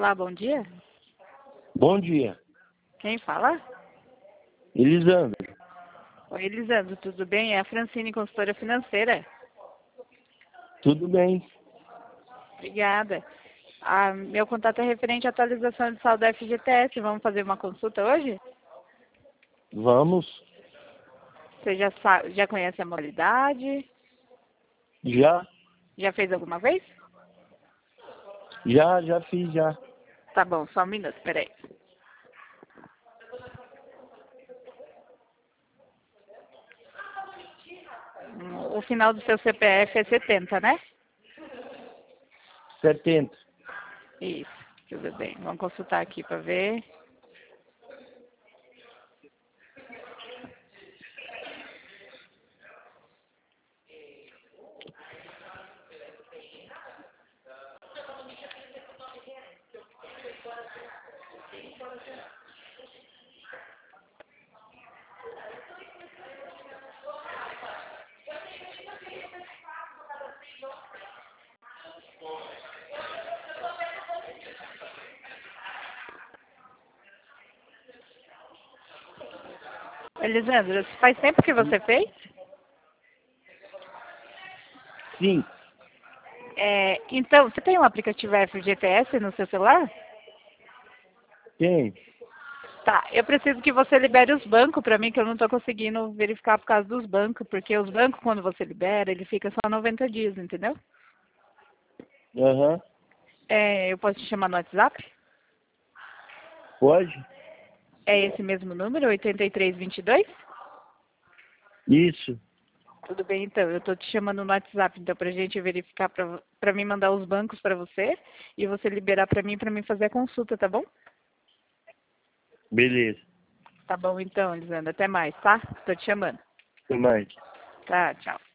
Olá, bom dia. Bom dia, Quem fala? Elisandro. Oi, Elisandro, tudo bem? É a Francine, consultora financeira. Tudo bem? Obrigada. Meu contato é referente à atualização de saldo FGTS. Vamos fazer uma consulta hoje? Vamos? Você já conhece a modalidade? Já? Já fez alguma vez? Já fiz já. Tá bom, só um minuto, peraí. O final do seu CPF é 70, né? 70. Isso, tudo bem. Vamos consultar aqui para ver. Elisandro, faz tempo que você fez? Sim, Então, você tem um aplicativo FGTS no seu celular? tem. Tá, eu preciso que você libere os bancos para mim, que eu não estou conseguindo verificar por causa dos bancos, porque os bancos, quando você libera, ele fica só 90 dias, entendeu? Aham. Eu posso te chamar no WhatsApp? Pode? É esse mesmo número, 8322? Isso. Tudo bem, então. Eu estou te chamando no WhatsApp, então, para a gente verificar, para mim mandar os bancos para você e você liberar para mim fazer a consulta, tá bom? Beleza. Tá bom, então, Elisandra. Até mais, tá? Estou te chamando. Até mais. Tá, tchau.